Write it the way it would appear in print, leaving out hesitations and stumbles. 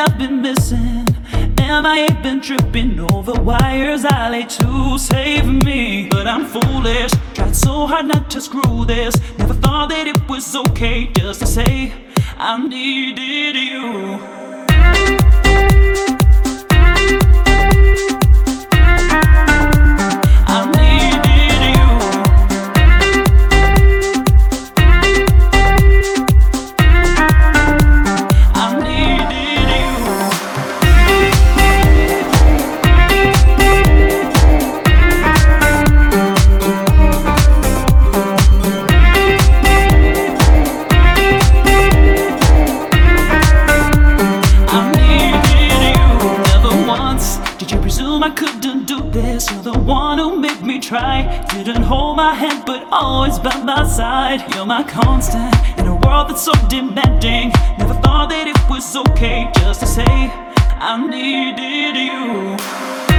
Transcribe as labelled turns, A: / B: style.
A: I've been missing? Am I been tripping over wires I lay to save me? But I'm foolish, tried so hard not to screw this. Never thought that it was okay just to say I needed you. I couldn't do this. You're the one who made me try. Didn't hold my hand, but always by my side. You're my constant in a world that's so demanding. Never thought that it was okay just to say I needed you.